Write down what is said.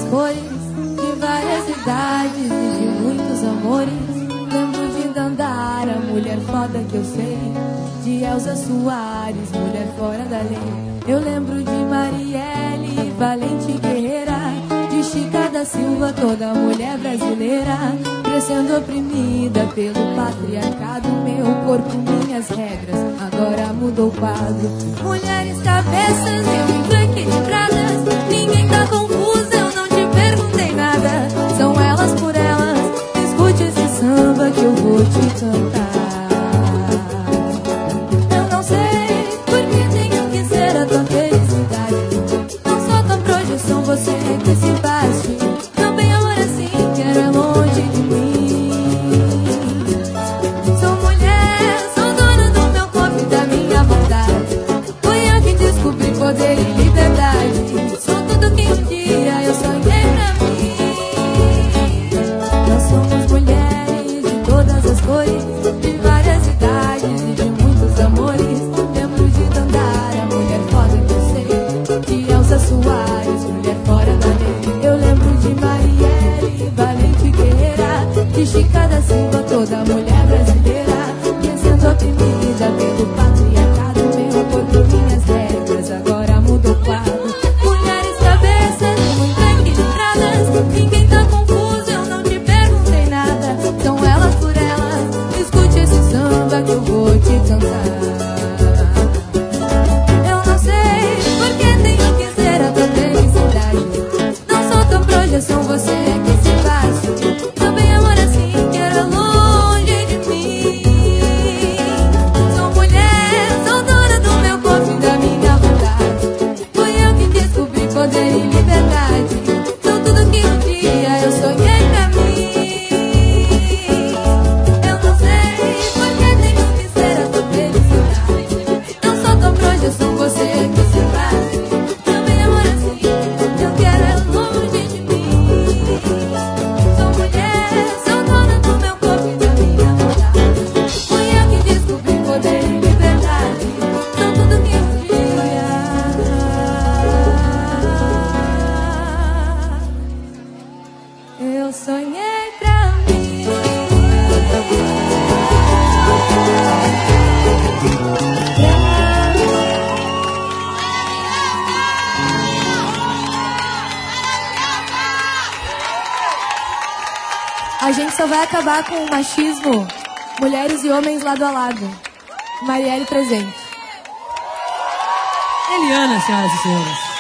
cores, de várias idades e de muitos amores. Lembro de Dandara, mulher foda que eu sei, de Elza Soares, mulher fora da lei. Eu lembro de Marielle, valente guerreira, de Chica da Silva, toda mulher brasileira, crescendo oprimida pelo patriarcado. Meu corpo, minhas regras, agora mudou o quadro. Mulheres cabeças, eu em flanque de pradas. Ninguém tá confuso, eu não te perguntei nada. São elas por elas, escute esse samba que eu vou te cantar. Eu não sei porque tenho que ser a tua felicidade. Não sou tua projeção, você que se bate. Não tem amor assim, quero é longe de mim. Sou mulher, sou dona do meu corpo e da minha vontade. Foi eu que descobri poder e liberdade. Sou tudo que um dia eu sonhei pra mim. Nós somos mulheres de todas as cores, de várias idades e de muitos amores. Lembro de Dandara, mulher foda que eu sei, de Elza Soares, mulher fora da lei. Eu lembro de Marielle, valente guerreira, de Chica da Silva, toda mulher brasileira, crescendo oprimida pelo patriarcado. Meu corpo, minhas regras, agora mudou o quadro. Mulheres cabeças, muito equilibradas. Ninguém tá confuso, eu não te perguntei nada. São elas por elas, escute esse samba que eu vou te cantar. Eu não sei porque tenho que ser a tua felicidade. Não sou tua projeção, você é que se bate. Também amor assim, quero longe de mim. Sou mulher, sou dona do meu corpo e da minha vontade. Fui eu que descobri poder e liberdade. Sou tudo que um dia eu sonhei pra mim. Eu não sei porque tenho que ser a tua felicidade. Não sou tua projeção, você é que se bate. Também amor assim, eu quero é longe de mim. Sou mulher, sou dona do meu corpo e da minha vontade. Fui eu que descobri poder e liberdade. Sou tudo que um dia eu sonhei pra mim. A gente só vai acabar com o machismo, mulheres e homens lado a lado. Marielle presente. Eliana, senhoras e senhores.